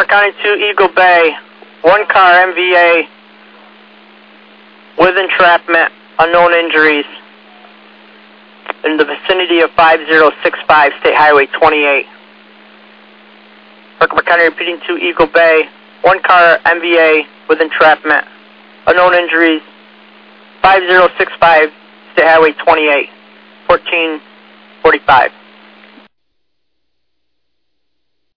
County 2, Eagle Bay, one car MVA with entrapment, unknown injuries, in the vicinity of 5065 State Highway 28. Herkimer County repeating to Eagle Bay, one car MVA with entrapment, unknown injuries, 5065 State Highway 28, 1445.